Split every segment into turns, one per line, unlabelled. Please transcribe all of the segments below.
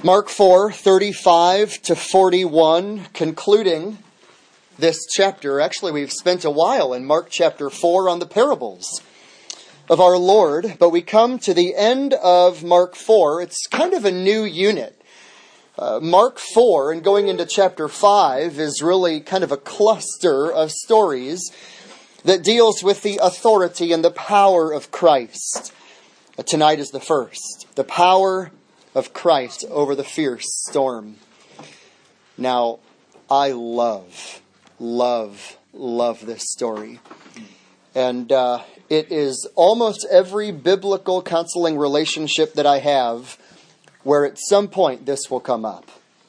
Mark 4:35 to 41, concluding this chapter. Actually, we've spent a while in Mark chapter 4 on the parables of our Lord, but we come to the end of Mark 4. It's kind of a new unit. Mark 4 and going into chapter 5 is really kind of a cluster of stories that deals with the authority and the power of Christ. Tonight is the first. The power of Christ over the fierce storm. Now, I love this story. And it is almost every biblical counseling relationship that I have where at some point this will come up.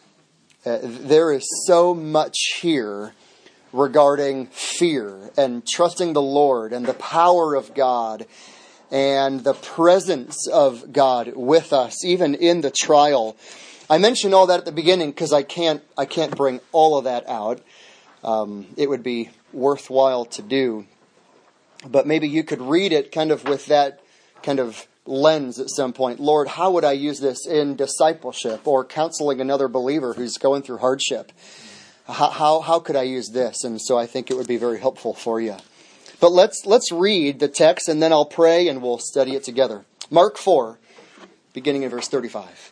There is so much here regarding fear and trusting the Lord and the power of God and the presence of God with us, even in the trial. I mentioned all that at the beginning because I can't bring all of that out. It would be worthwhile to do. But maybe you could read it kind of with that kind of lens at some point. Lord, how would I use this in discipleship or counseling another believer who's going through hardship? How could I use this? And so I think it would be very helpful for you. But let's read the text and then I'll pray and we'll study it together. Mark 4, beginning in verse 35.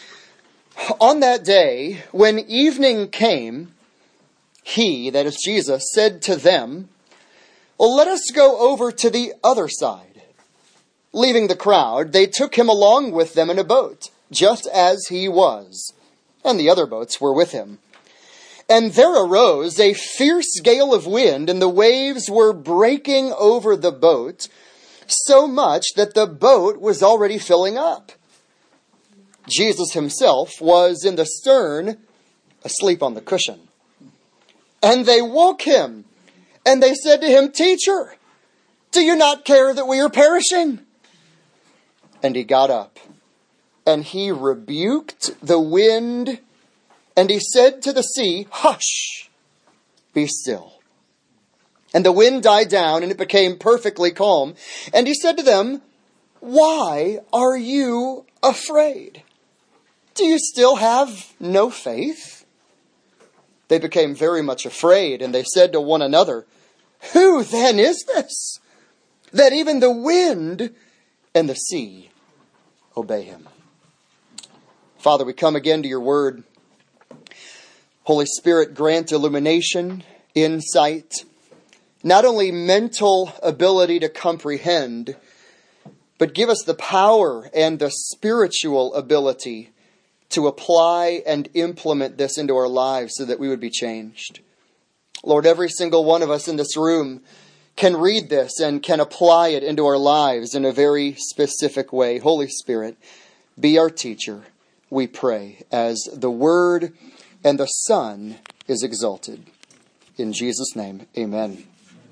On that day, when evening came, he, that is Jesus, said to them, "Well, let us go over to the other side." Leaving the crowd, they took him along with them in a boat, just as he was, and the other boats were with him. And there arose a fierce gale of wind, and the waves were breaking over the boat, so much that the boat was already filling up. Jesus himself was in the stern, asleep on the cushion. And they woke him, and they said to him, "Teacher, do you not care that we are perishing?" And he got up, and he rebuked the wind, and he said to the sea, "Hush, be still." And the wind died down, and it became perfectly calm. And he said to them, "Why are you afraid? Do you still have no faith?" They became very much afraid, and they said to one another, "Who then is this, that even the wind and the sea obey him?" Father, we come again to your word. Holy Spirit, grant illumination, insight, not only mental ability to comprehend, but give us the power and the spiritual ability to apply and implement this into our lives so that we would be changed. Lord, every single one of us in this room can read this and can apply it into our lives in a very specific way. Holy Spirit, be our teacher, we pray, as the Word and the Son is exalted. In Jesus' name, amen.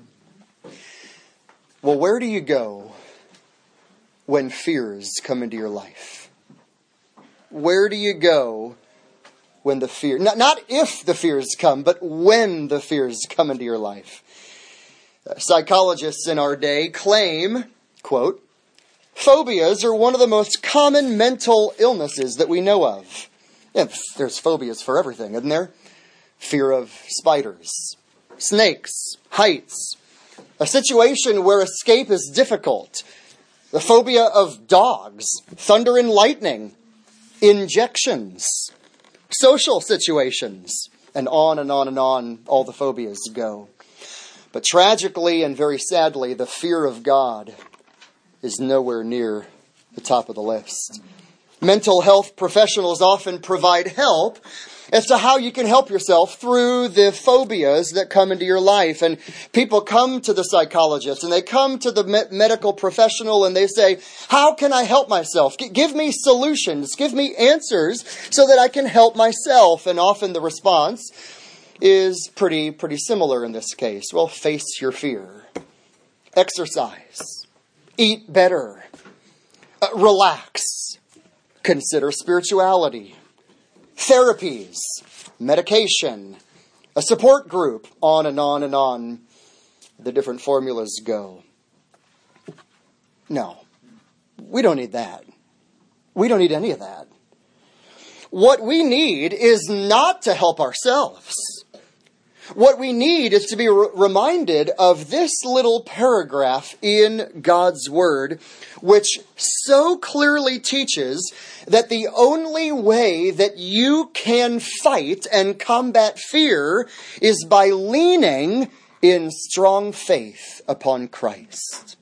Well, where do you go when fears come into your life? Where do you go when the fear, not if the fears come, but when the fears come into your life? Psychologists in our day claim, quote, "Phobias are one of the most common mental illnesses that we know of." And there's phobias for everything, isn't there? Fear of spiders, snakes, heights, a situation where escape is difficult, the phobia of dogs, thunder and lightning, injections, social situations, and on and on and on all the phobias go. But tragically and very sadly, the fear of God is nowhere near the top of the list. Mental health professionals often provide help as to how you can help yourself through the phobias that come into your life. And people come to the psychologist and they come to the medical professional and they say, "How can I help myself? Give me solutions, give me answers so that I can help myself." And often the response is pretty similar in this case. Well, face your fear. Exercise. Eat better. Relax. Consider spirituality. Therapies. Medication. A support group. On and on and on. The different formulas go. No. We don't need that. We don't need any of that. What we need is not to help ourselves. What we need is to be reminded of this little paragraph in God's Word, which so clearly teaches that the only way that you can fight and combat fear is by leaning in strong faith upon Christ.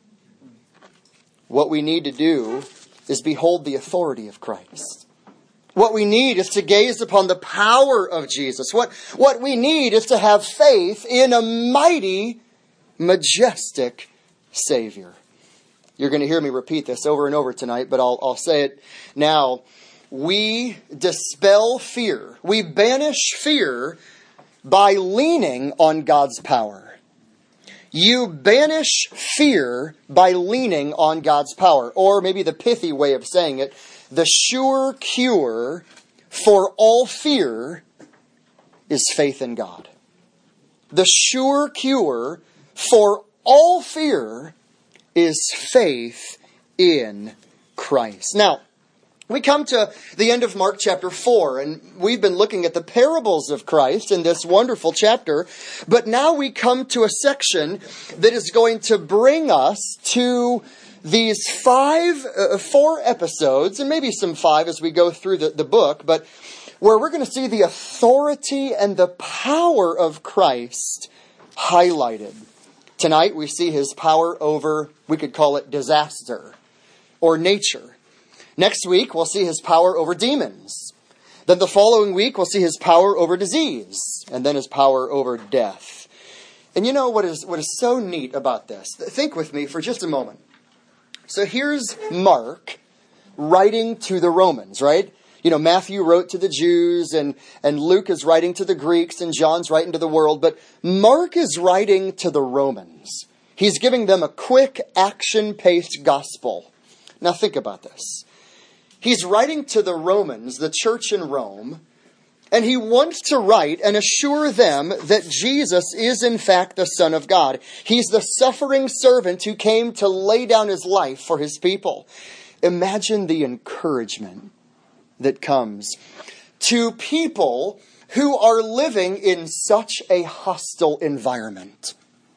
What we need to do is behold the authority of Christ. What we need is to gaze upon the power of Jesus. What we need is to have faith in a mighty, majestic Savior. You're going to hear me repeat this over and over tonight, but I'll say it now. We dispel fear. We banish fear by leaning on God's power. You banish fear by leaning on God's power. Or maybe the pithy way of saying it, the sure cure for all fear is faith in God. The sure cure for all fear is faith in Christ. Now, we come to the end of Mark chapter 4, and we've been looking at the parables of Christ in this wonderful chapter, but now we come to a section that is going to bring us to these 4 episodes, and maybe some 5 as we go through the book, but where we're going to see the authority and the power of Christ highlighted. Tonight we see his power over, we could call it disaster or nature. Next week we'll see his power over demons. Then the following week we'll see his power over disease, and then his power over death. And you know what is so neat about this? Think with me for just a moment. So here's Mark writing to the Romans, right? You know, Matthew wrote to the Jews, and Luke is writing to the Greeks, and John's writing to the world. But Mark is writing to the Romans. He's giving them a quick, action-paced gospel. Now think about this. He's writing to the Romans, the church in Rome, and he wants to write and assure them that Jesus is in fact the Son of God. He's the suffering servant who came to lay down his life for his people. Imagine the encouragement that comes to people who are living in such a hostile environment.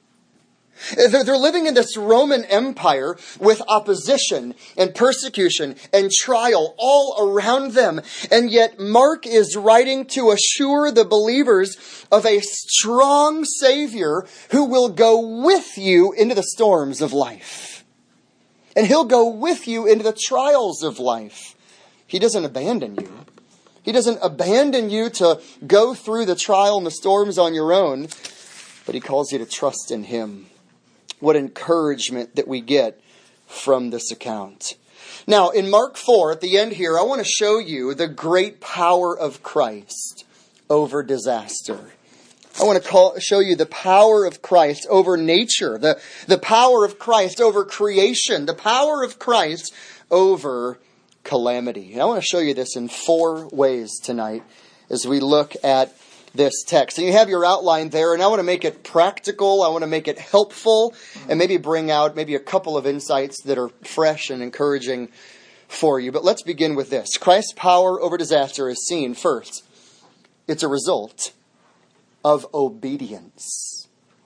They're living in this Roman Empire with opposition and persecution and trial all around them. And yet Mark is writing to assure the believers of a strong Savior who will go with you into the storms of life. And he'll go with you into the trials of life. He doesn't abandon you. He doesn't abandon you to go through the trial and the storms on your own, but he calls you to trust in him. What encouragement that we get from this account. Now, in Mark 4, at the end here, I want to show you the great power of Christ over disaster. I want to show you the power of Christ over nature, the power of Christ over creation, the power of Christ over calamity. And I want to show you this in 4 ways tonight as we look at this text. And you have your outline there, and I want to make it practical. I want to make it helpful, and maybe bring out maybe a couple of insights that are fresh and encouraging for you. But let's begin with this. Christ's power over disaster is seen first. It's a result of obedience.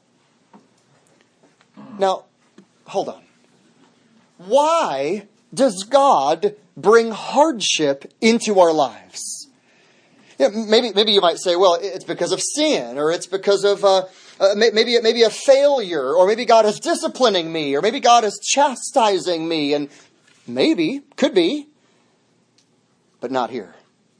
Now, hold on. Why does God bring hardship into our lives? Yeah, maybe you might say, well, it's because of sin, or it's because of maybe a failure, or maybe God is disciplining me, or maybe God is chastising me, and could be, but not here.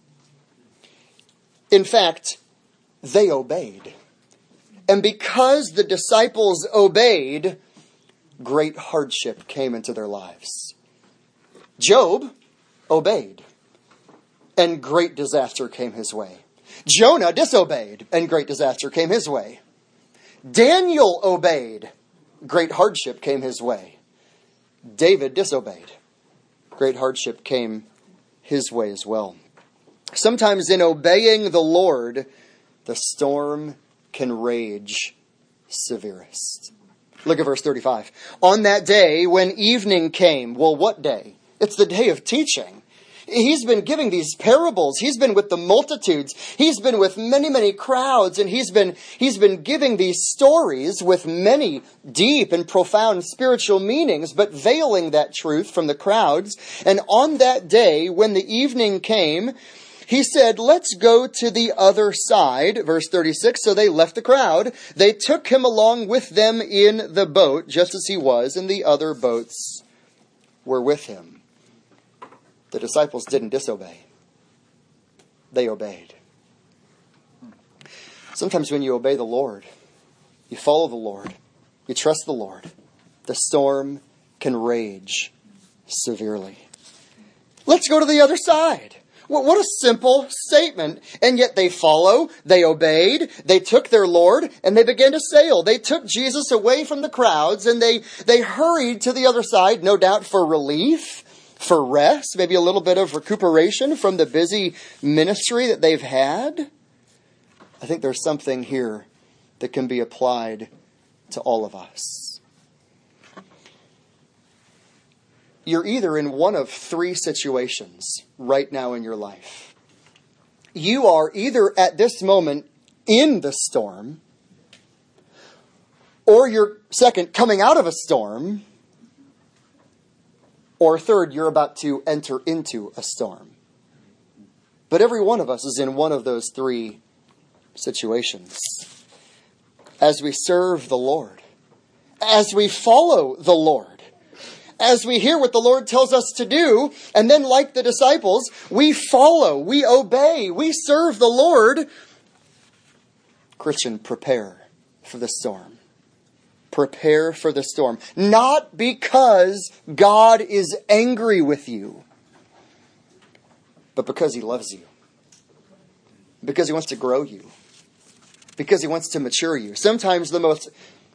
In fact, they obeyed. And because the disciples obeyed, great hardship came into their lives. Job obeyed, and great disaster came his way. Jonah disobeyed, and great disaster came his way. Daniel obeyed, great hardship came his way. David disobeyed, great hardship came his way as well. Sometimes in obeying the Lord, the storm can rage severest. Look at verse 35. On that day when evening came, well, what day? It's the day of teaching. He's been giving these parables. He's been with the multitudes. He's been with many, many crowds. And he's been giving these stories with many deep and profound spiritual meanings, but veiling that truth from the crowds. And on that day, when the evening came, he said, let's go to the other side. Verse 36, so they left the crowd. They took him along with them in the boat, just as he was, and the other boats were with him. The disciples didn't disobey. They obeyed. Sometimes when you obey the Lord, you follow the Lord, you trust the Lord, the storm can rage severely. Let's go to the other side. What a simple statement. And yet they follow, they obeyed, they took their Lord, and they began to sail. They took Jesus away from the crowds, and they hurried to the other side, no doubt for relief, for rest, maybe a little bit of recuperation from the busy ministry that they've had. I think there's something here that can be applied to all of us. You're either in one of three situations right now in your life. You are either at this moment in the storm, or you're second, coming out of a storm, or third, you're about to enter into a storm. But every one of us is in one of those three situations. As we serve the Lord, as we follow the Lord, as we hear what the Lord tells us to do, and then like the disciples, we follow, we obey, we serve the Lord. Christian, prepare for the storm. Prepare for the storm. Not because God is angry with you, but because He loves you. Because He wants to grow you. Because He wants to mature you. Sometimes the most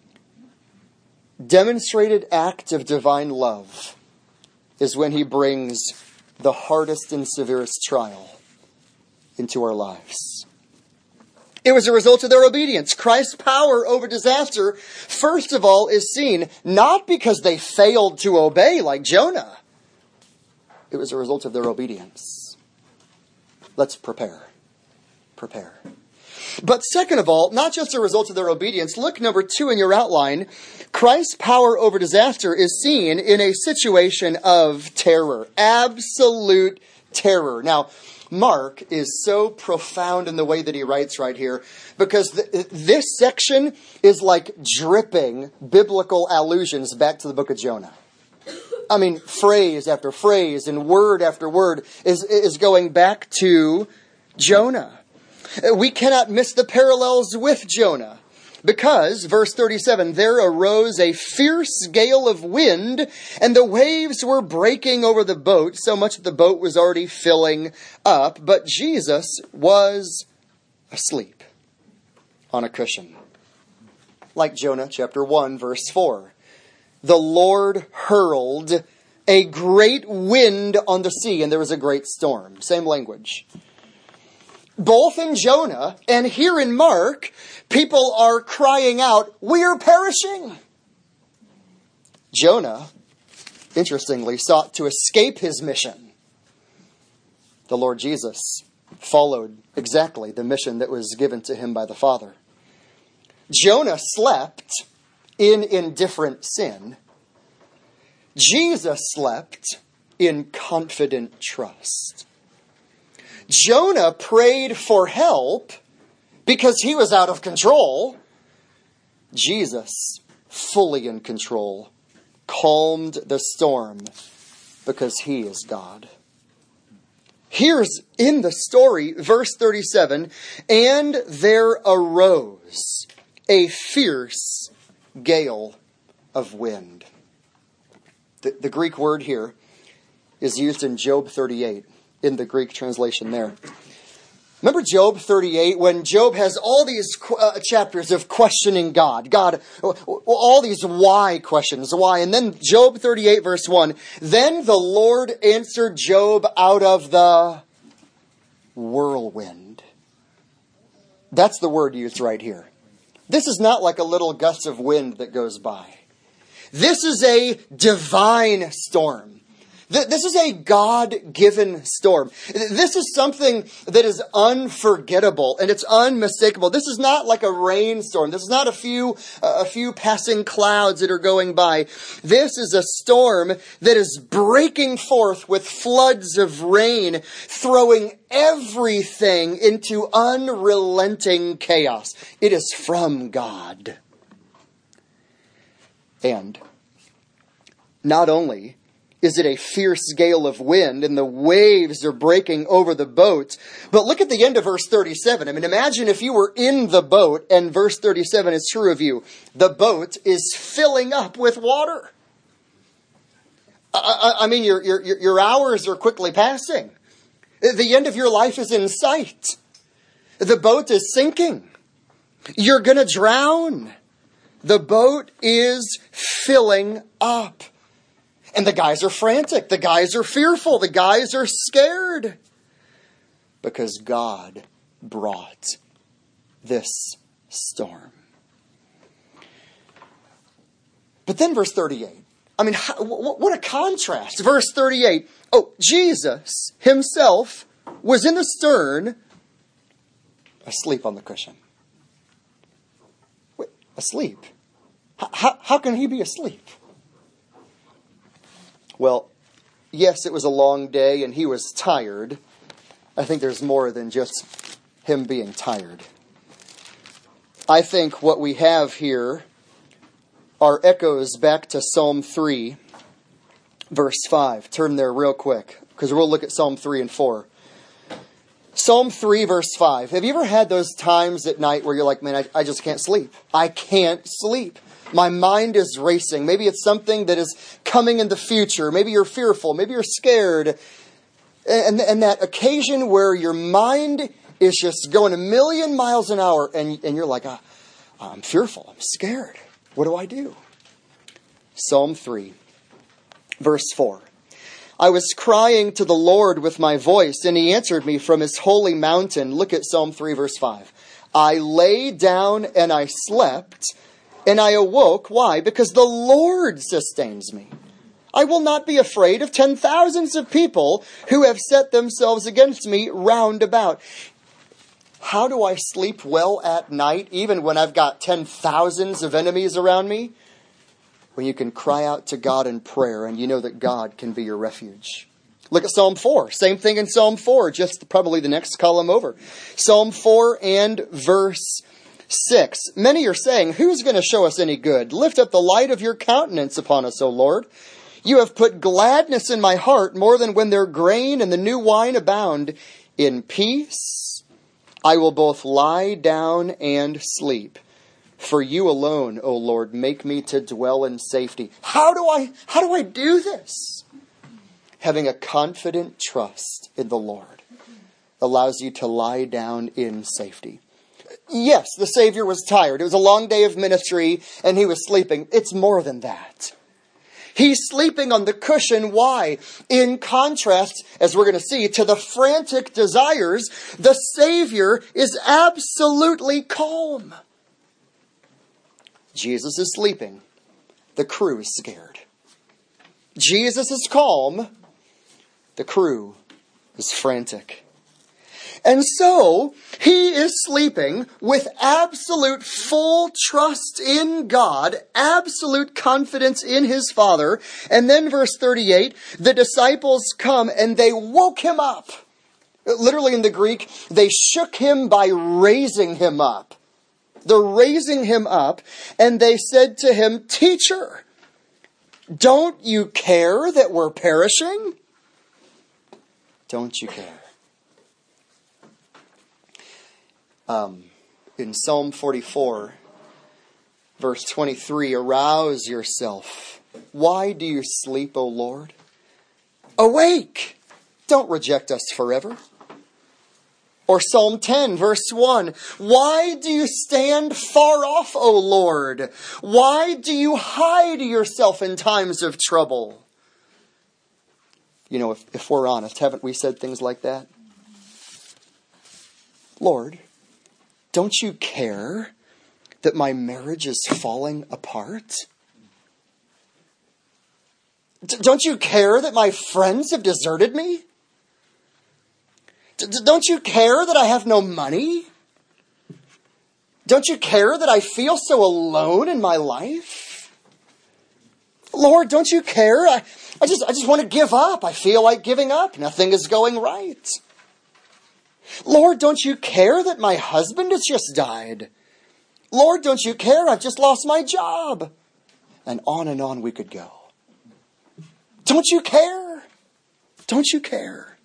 demonstrated act of divine love is when He brings the hardest and severest trial into our lives. It was a result of their obedience. Christ's power over disaster, first of all, is seen not because they failed to obey like Jonah. It was a result of their obedience. Let's prepare. Prepare. But second of all, not just a result of their obedience, look number 2 in your outline. Christ's power over disaster is seen in a situation of terror. Absolute terror. Now, Mark is so profound in the way that he writes right here, because this section is like dripping biblical allusions back to the book of Jonah. I mean, phrase after phrase and word after word is going back to Jonah. We cannot miss the parallels with Jonah, because, verse 37, there arose a fierce gale of wind, and the waves were breaking over the boat, so much that the boat was already filling up. But Jesus was asleep on a cushion. Like Jonah chapter 1, verse 4. The Lord hurled a great wind on the sea, and there was a great storm. Same language. Both in Jonah and here in Mark, people are crying out, "We are perishing." Jonah, interestingly, sought to escape his mission. The Lord Jesus followed exactly the mission that was given to him by the Father. Jonah slept in indifferent sin. Jesus slept in confident trust. Jonah prayed for help because he was out of control. Jesus, fully in control, calmed the storm because He is God. Here's in the story, verse 37, and there arose a fierce gale of wind. The Greek word here is used in Job 38. In the Greek translation there. Remember Job 38, when Job has all these chapters of questioning God. God, all these why questions. Why? And then Job 38 verse 1. Then the Lord answered Job out of the whirlwind. That's the word used right here. This is not like a little gust of wind that goes by. This is a divine storm. This is a God-given storm. This is something that is unforgettable and it's unmistakable. This is not like a rainstorm. This is not a few passing clouds that are going by. This is a storm that is breaking forth with floods of rain, throwing everything into unrelenting chaos. It is from God. And not only is it a fierce gale of wind and the waves are breaking over the boat, but look at the end of verse 37. I mean, imagine if you were in the boat and verse 37 is true of you. The boat is filling up with water. I mean, your hours are quickly passing. The end of your life is in sight. The boat is sinking. You're going to drown. The boat is filling up. And the guys are frantic. The guys are fearful. The guys are scared. Because God brought this storm. But then verse 38. I mean, what a contrast. Verse 38. Oh, Jesus himself was in the stern, asleep on the cushion. Wait, asleep? How can he be asleep? Well, yes, it was a long day and he was tired. I think there's more than just him being tired. I think what we have here are echoes back to Psalm 3, verse 5. Turn there real quick, because we'll look at Psalm 3 and 4. Psalm 3, verse 5. Have you ever had those times at night where you're like, man, I just can't sleep. I can't sleep. My mind is racing. Maybe it's something that is coming in the future. Maybe you're fearful. Maybe you're scared. And that occasion where your mind is just going a million miles an hour and you're like, I'm fearful. I'm scared. What do I do? Psalm 3, verse 4. I was crying to the Lord with my voice, and he answered me from his holy mountain. Look at Psalm 3, verse 5. I lay down and I slept, and I awoke. Why? Because the Lord sustains me. I will not be afraid of 10,000s of people who have set themselves against me round about. How do I sleep well at night, even when I've got 10,000s of enemies around me? When you can cry out to God in prayer and you know that God can be your refuge. Look at Psalm 4. Same thing in Psalm 4, just probably the next column over. Psalm 4 and verse 6. Many are saying, who's going to show us any good? Lift up the light of your countenance upon us, O Lord. You have put gladness in my heart more than when their grain and the new wine abound. In peace I will both lie down and sleep. For you alone, O Lord, make me to dwell in safety. How do I do this? Having a confident trust in the Lord allows you to lie down in safety. Yes, the Savior was tired. It was a long day of ministry and he was sleeping. It's more than that. He's sleeping on the cushion. Why? In contrast, as we're going to see, to the frantic desires, the Savior is absolutely calm. Jesus is sleeping. The crew is scared. Jesus is calm. The crew is frantic. And so, he is sleeping with absolute full trust in God, absolute confidence in his Father. And then verse 38, the disciples come and they woke him up. Literally in the Greek, they shook him by raising him up. They're raising him up, and they said to him, Teacher, don't you care that we're perishing? Don't you care? In Psalm 44, verse 23, arouse yourself. Why do you sleep, O Lord? Awake! Don't reject us forever. Or Psalm 10, verse 1. Why do you stand far off, O Lord? Why do you hide yourself in times of trouble? You know, if we're honest, haven't we said things like that? Lord, don't you care that my marriage is falling apart? Don't you care that my friends have deserted me? Don't you care that I have no money? Don't you care that I feel so alone in my life? Lord, don't you care? I just want to give up. I feel like giving up. Nothing is going right. Lord, don't you care that my husband has just died? Lord, don't you care? I've just lost my job. And on we could go. Don't you care? Don't you care?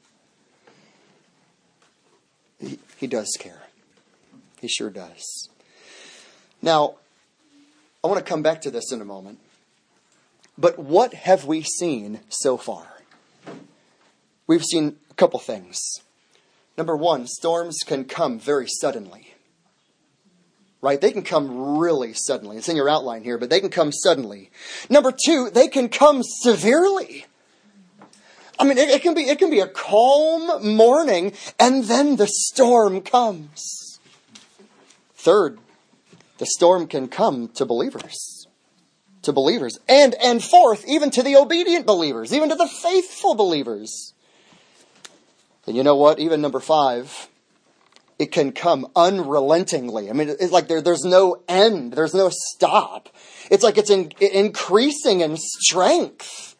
He does care. He sure does. Now, I want to come back to this in a moment. But what have we seen so far? We've seen a couple things. Number one, storms can come very suddenly. Right? They can come really suddenly. It's in your outline here, but they can come suddenly. Number two, they can come severely. I mean, it can be a calm morning, and then the storm comes. Third, the storm can come to believers. To believers. And fourth, even to the obedient believers, even to the faithful believers. And you know what? Even number 5, it can come unrelentingly. I mean, it's like there's no end. There's no stop. It's like it's increasing in strength.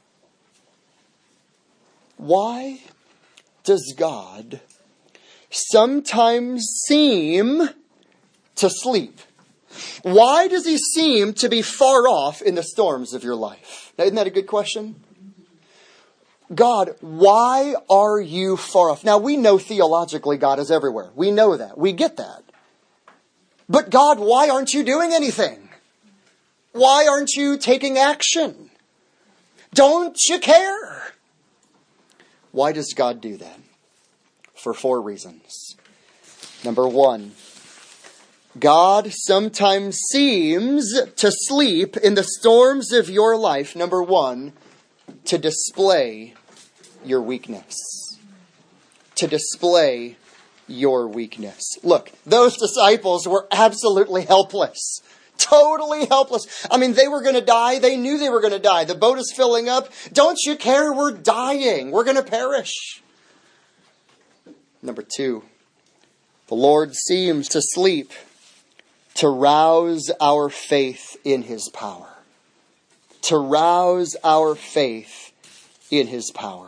Why does God sometimes seem to sleep? Why does he seem to be far off in the storms of your life? Now, isn't that a good question? God, why are you far off? Now, we know theologically God is everywhere. We know that. We get that. But God, why aren't you doing anything? Why aren't you taking action? Don't you care? Why does God do that? For 4 reasons. Number 1, God sometimes seems to sleep in the storms of your life. Number 1, to display your weakness. To display your weakness. Look, those disciples were absolutely helpless. Totally helpless. I mean, they were going to die. They knew they were going to die. The boat is filling up. Don't you care? We're dying. We're going to perish. Number 2, the Lord seems to sleep to rouse our faith in his power. To rouse our faith in his power.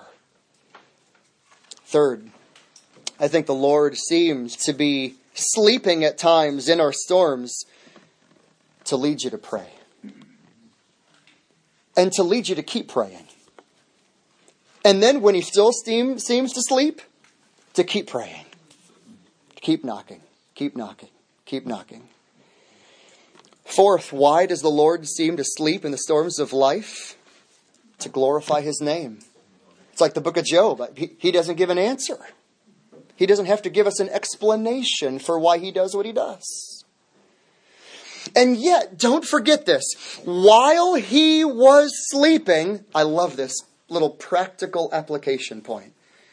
Third, I think the Lord seems to be sleeping at times in our storms to lead you to pray. And to lead you to keep praying. And then when he still seems to sleep, to keep praying. Keep knocking. Keep knocking. Keep knocking. Fourth, why does the Lord seem to sleep in the storms of life? To glorify his name. It's like the book of Job. He doesn't give an answer. He doesn't have to give us an explanation for why he does what he does. And yet, don't forget this. While he was sleeping, I love this little practical application point.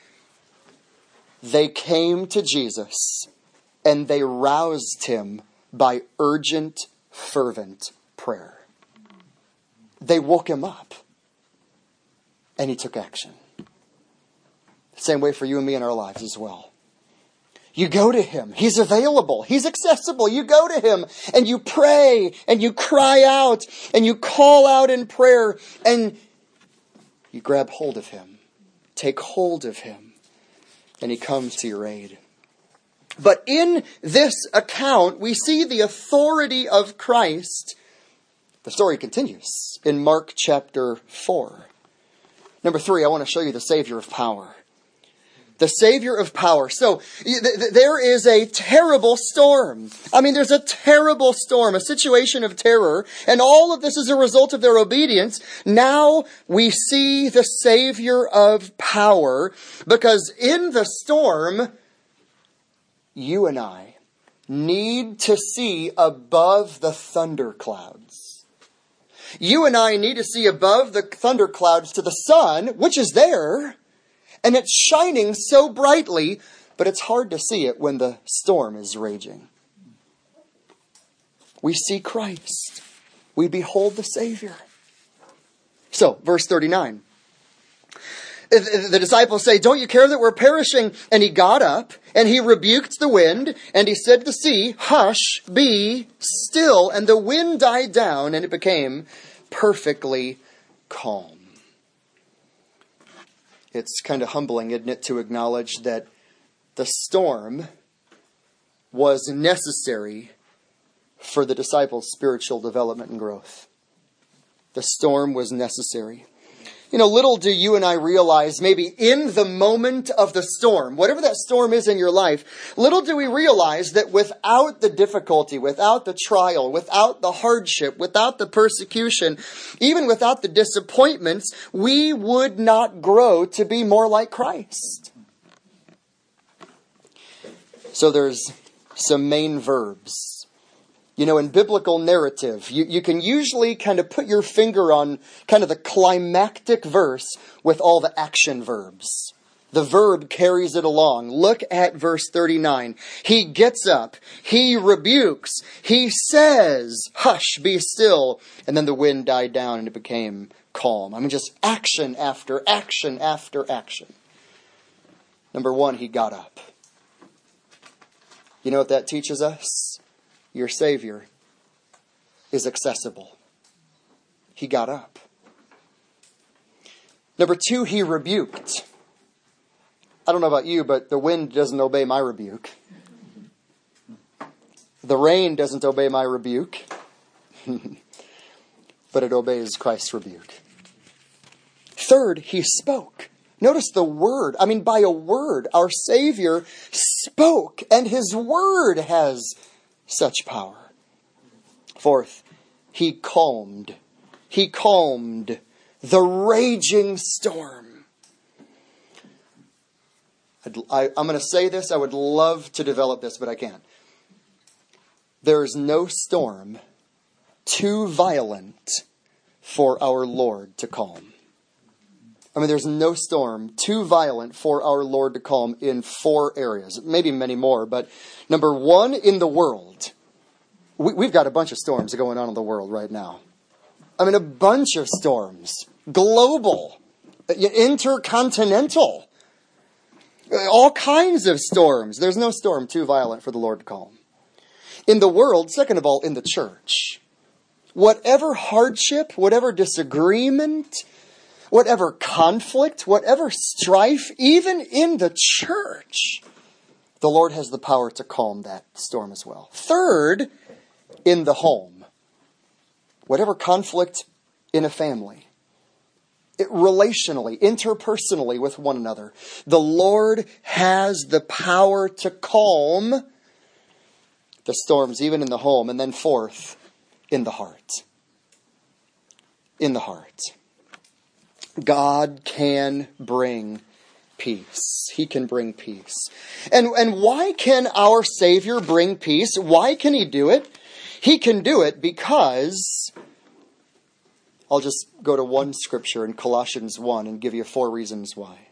They came to Jesus and they roused him by urgent, fervent prayer. They woke him up and he took action. Same way for you and me in our lives as well. You go to him. He's available. He's accessible. You go to him and you pray and you cry out and you call out in prayer and you grab hold of him. Take hold of him. And he comes to your aid. But in this account, we see the authority of Christ. The story continues in Mark chapter 4. Number 3, I want to show you the Savior of power. The Savior of power. So there is a terrible storm. I mean, there's a terrible storm, a situation of terror. And all of this is a result of their obedience. Now we see the Savior of power. Because in the storm, you and I need to see above the thunderclouds. You and I need to see above the thunderclouds to the sun, which is there. And it's shining so brightly, but it's hard to see it when the storm is raging. We see Christ. We behold the Savior. So, verse 39. The disciples say, "Don't you care that we're perishing?" And he got up, and he rebuked the wind, and he said to the sea, "Hush, be still." And the wind died down, and it became perfectly calm. It's kind of humbling, isn't it, to acknowledge that the storm was necessary for the disciples' spiritual development and growth. The storm was necessary. Little do you and I realize, maybe in the moment of the storm, whatever that storm is in your life, little do we realize that without the difficulty, without the trial, without the hardship, without the persecution, even without the disappointments, we would not grow to be more like Christ. So there's some main verbs. In biblical narrative, you can usually kind of put your finger on kind of the climactic verse with all the action verbs. The verb carries it along. Look at verse 39. He gets up. He rebukes. He says, "Hush, be still." And then the wind died down and it became calm. Just action after action after action. Number one, he got up. You know what that teaches us? Your Savior is accessible. He got up. Number two, he rebuked. I don't know about you, but the wind doesn't obey my rebuke. The rain doesn't obey my rebuke. But it obeys Christ's rebuke. Third, he spoke. Notice the word. By a word, our Savior spoke, and his word has such power. Fourth, he calmed. He calmed the raging storm. I'm going to say this. I would love to develop this, but I can't. There is no storm too violent for our Lord to calm. There's no storm too violent for our Lord to calm in 4 areas. Maybe many more, but number one, in the world. We've got a bunch of storms going on in the world right now. A bunch of storms. Global. Intercontinental. All kinds of storms. There's no storm too violent for the Lord to calm. In the world, second of all, in the church. Whatever hardship, whatever disagreement, whatever conflict, whatever strife, even in the church, the Lord has the power to calm that storm as well. Third, in the home. Whatever conflict in a family, relationally, interpersonally with one another, the Lord has the power to calm the storms, even in the home. And then fourth, in the heart. In the heart. God can bring peace. He can bring peace. And why can our Savior bring peace? Why can he do it? He can do it because, I'll just go to one scripture in Colossians 1 and give you 4 reasons why.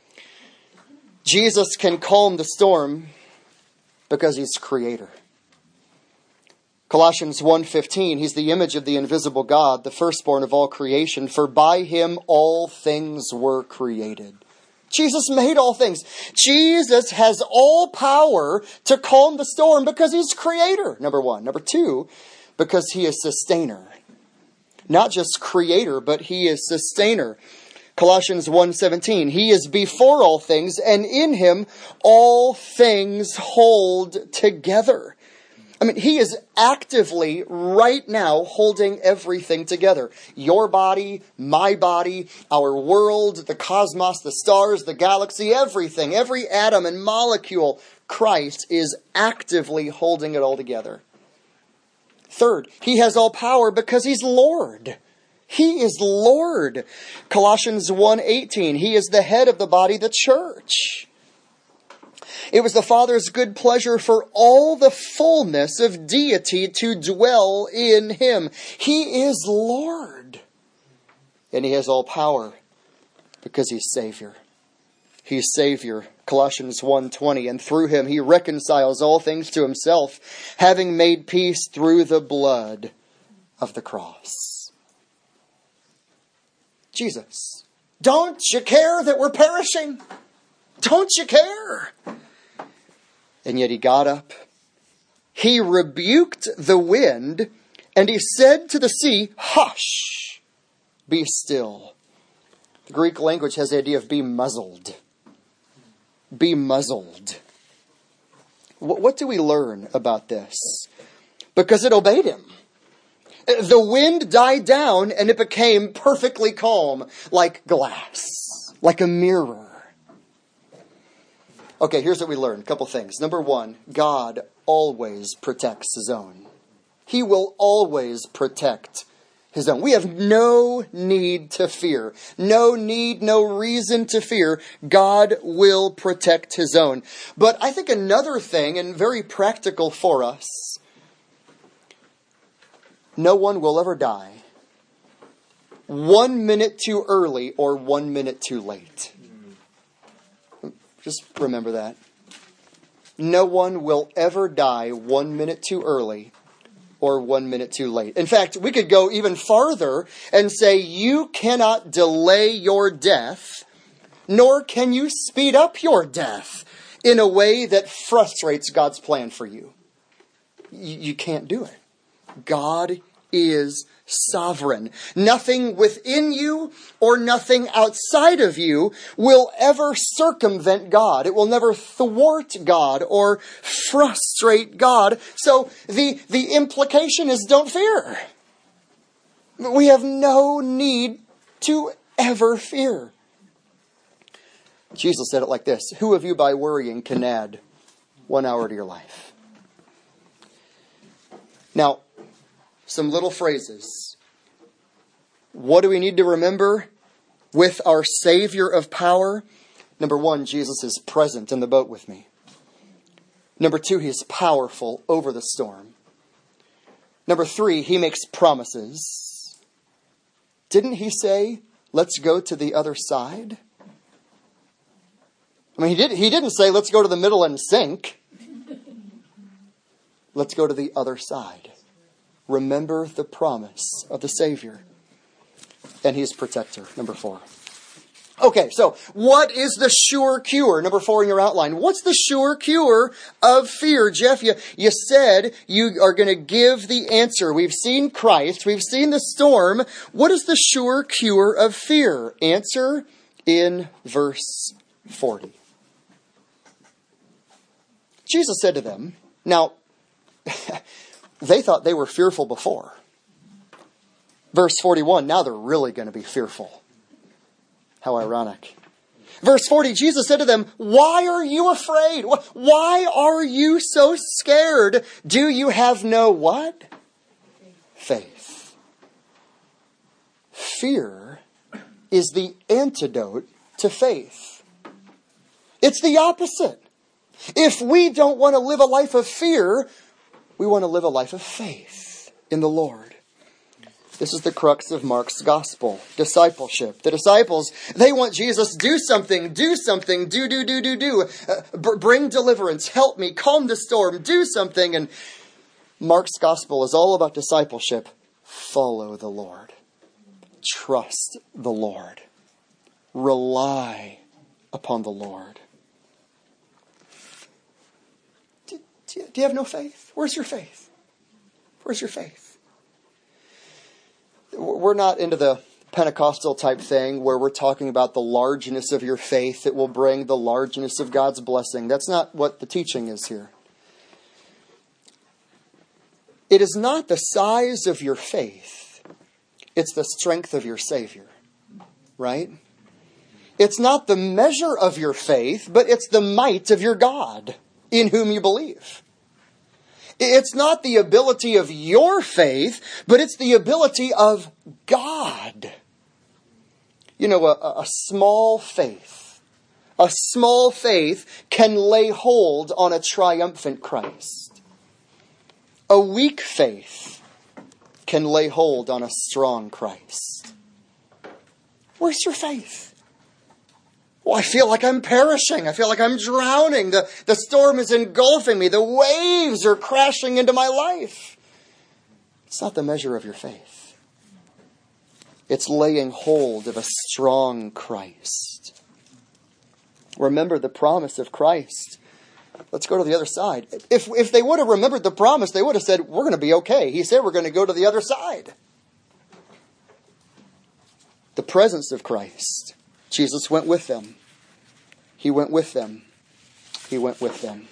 Jesus can calm the storm because he's creator. Colossians 1:15, he's the image of the invisible God, the firstborn of all creation, for by him all things were created. Jesus made all things. Jesus has all power to calm the storm because he's creator, number one. Number two, because he is sustainer. Not just creator, but he is sustainer. Colossians 1:17, he is before all things, and in him all things hold together. He is actively, right now, holding everything together. Your body, my body, our world, the cosmos, the stars, the galaxy, everything, every atom and molecule, Christ is actively holding it all together. Third, he has all power because he's Lord. He is Lord. Colossians 1:18, he is the head of the body, the church. It was the Father's good pleasure for all the fullness of deity to dwell in him. He is Lord. And he has all power because he's Savior. He's Savior. Colossians 1:20, and through him he reconciles all things to himself, having made peace through the blood of the cross. Jesus, don't you care that we're perishing? Don't you care? And yet he got up. He rebuked the wind, and he said to the sea, hush, be still. The Greek language has the idea of be muzzled. Be muzzled. What do we learn about this? Because it obeyed him. The wind died down and it became perfectly calm, like glass, like a mirror. Okay, here's what we learned. A couple things. Number one, God always protects his own. He will always protect his own. We have no need to fear. No need, no reason to fear. God will protect his own. But I think another thing, and very practical for us, no one will ever die 1 minute too early or 1 minute too late. Just remember that. No one will ever die 1 minute too early or 1 minute too late. In fact, we could go even farther and say you cannot delay your death, nor can you speed up your death in a way that frustrates God's plan for you. You can't do it. God is sovereign. Nothing within you or nothing outside of you will ever circumvent God. It will never thwart God or frustrate God. So the implication is don't fear. We have no need to ever fear. Jesus said it like this: who of you by worrying can add 1 hour to your life? Now, some little phrases. What do we need to remember with our Savior of power? Number one, Jesus is present in the boat with me. Number two, he is powerful over the storm. Number three, he makes promises. Didn't he say, let's go to the other side? I mean, he didn't say, let's go to the middle and sink. Let's go to the other side. Remember the promise of the Savior. And he's protector. Number four. Okay, so what is the sure cure? Number four in your outline. What's the sure cure of fear? Jeff, you said you are going to give the answer. We've seen Christ. We've seen the storm. What is the sure cure of fear? Answer in verse 40. Jesus said to them, now, they thought they were fearful before. Verse 41, now they're really going to be fearful. How ironic. Verse 40, Jesus said to them, why are you afraid? Why are you so scared? Do you have no what? Faith. Fear is the antidote to faith. It's the opposite. If we don't want to live a life of fear, we want to live a life of faith in the Lord. This is the crux of Mark's gospel, discipleship. The disciples, they want Jesus, do something, do. Bring deliverance, help me, calm the storm, do something. And Mark's gospel is all about discipleship. Follow the Lord. Trust the Lord. Rely upon the Lord. Do you have no faith? Where's your faith? Where's your faith? We're not into the Pentecostal type thing where we're talking about the largeness of your faith that will bring the largeness of God's blessing. That's not what the teaching is here. It is not the size of your faith. It's the strength of your Savior. Right? It's not the measure of your faith, but it's the might of your God in whom you believe. It's not the ability of your faith, but it's the ability of God. You know, a small faith can lay hold on a triumphant Christ. A weak faith can lay hold on a strong Christ. Where's your faith? Well, I feel like I'm perishing. I feel like I'm drowning. The storm is engulfing me. The waves are crashing into my life. It's not the measure of your faith. It's laying hold of a strong Christ. Remember the promise of Christ. Let's go to the other side. If they would have remembered the promise, they would have said, we're going to be okay. He said we're going to go to the other side. The presence of Christ. Jesus went with them. He went with them. He went with them.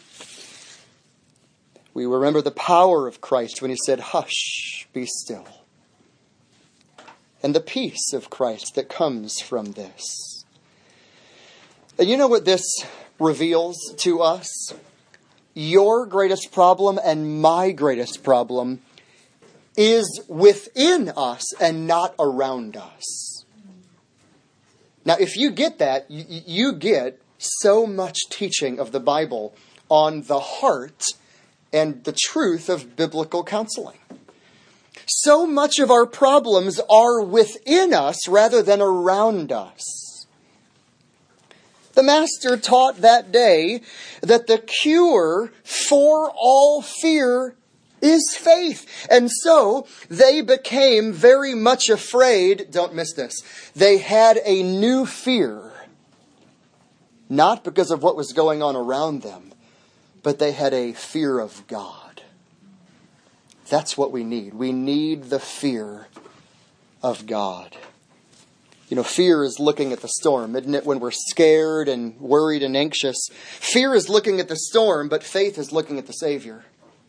We remember the power of Christ when he said, hush, be still. And the peace of Christ that comes from this. And you know what this reveals to us? Your greatest problem and my greatest problem is within us and not around us. Now, if you get that, you get so much teaching of the Bible on the heart and the truth of biblical counseling. So much of our problems are within us rather than around us. The Master taught that day that the cure for all fear is faith. And so they became very much afraid. Don't miss this. They had a new fear. Not because of what was going on around them, but they had a fear of God. That's what we need. We need the fear of God. You know, fear is looking at the storm, isn't it? When we're scared and worried and anxious. Fear is looking at the storm, but faith is looking at the Savior.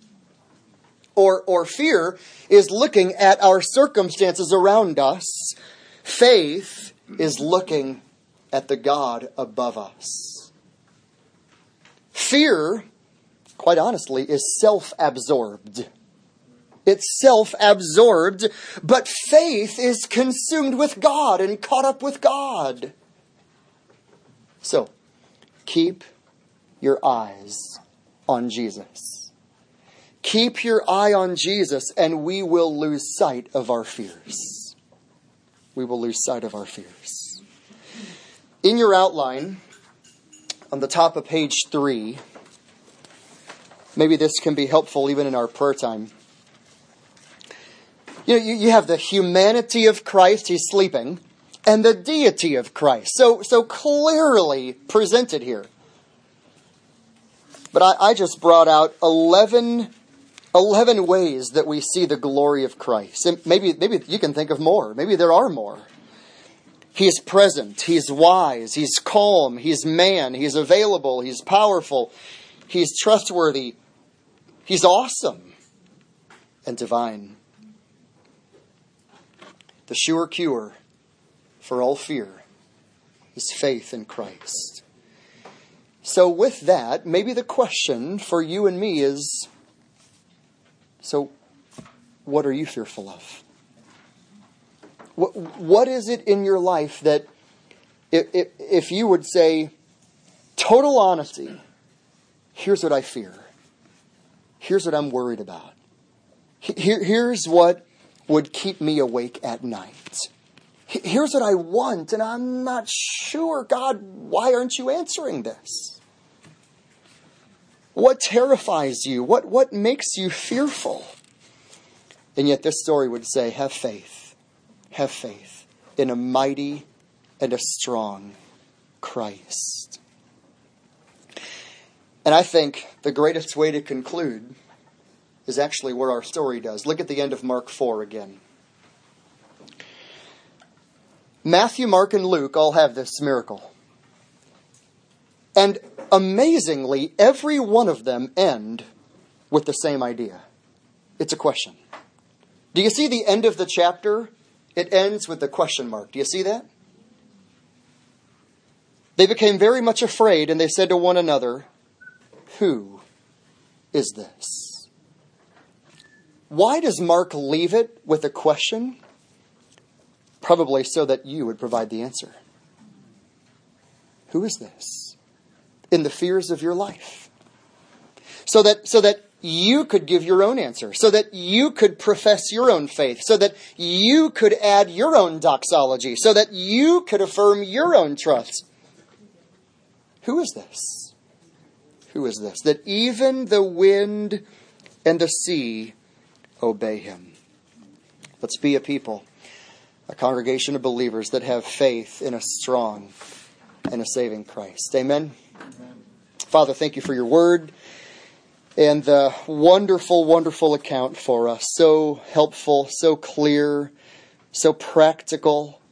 Or fear is looking at our circumstances around us. Faith is looking at the God above us. Fear, quite honestly, is self-absorbed. It's self-absorbed, but faith is consumed with God and caught up with God. So, keep your eyes on Jesus. Keep your eye on Jesus, and we will lose sight of our fears. We will lose sight of our fears. In your outline, on the top of page 3, maybe this can be helpful even in our prayer time. You have the humanity of Christ, he's sleeping, and the deity of Christ. So clearly presented here. But I just brought out 11 ways that we see the glory of Christ. And maybe you can think of more. Maybe there are more. He is present. He's wise. He's calm. He's man. He's available. He's powerful. He's trustworthy. He's awesome and divine. The sure cure for all fear is faith in Christ. So with that, maybe the question for you and me is, so what are you fearful of? What is it in your life that, if you would say, total honesty, here's what I fear. Here's what I'm worried about. Here's what would keep me awake at night. Here's what I want, and I'm not sure, God, why aren't you answering this? What terrifies you? What makes you fearful? And yet this story would say, have faith. Have faith in a mighty and a strong Christ. And I think the greatest way to conclude is actually where our story does. Look at the end of Mark 4 again. Matthew, Mark, and Luke all have this miracle. And amazingly, every one of them end with the same idea. It's a question. Do you see the end of the chapter? It ends with the question mark. Do you see that? They became very much afraid, and they said to one another, who is this? Why does Mark leave it with a question? Probably so that you would provide the answer. Who is this? In the fears of your life. So that you could give your own answer. So that you could profess your own faith. So that you could add your own doxology. So that you could affirm your own trust. Who is this? Who is this? That even the wind and the sea obey him. Let's be a people a congregation of believers that have faith in a strong and a saving Christ. Amen. Amen. Father, thank you for your word and the wonderful, wonderful account for us. So helpful, so clear, so practical.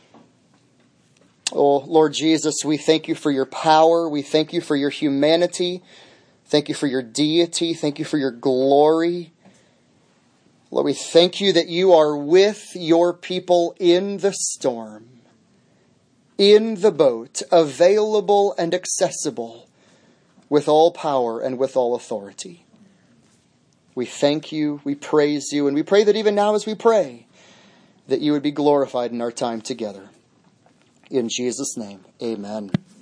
Oh, Lord Jesus, we thank you for your power. We thank you for your humanity. Thank you for your deity. Thank you for your glory. Lord, we thank you that you are with your people in the storm, in the boat, available and accessible, with all power and with all authority. We thank you, we praise you, and we pray that even now as we pray, that you would be glorified in our time together. In Jesus' name, amen.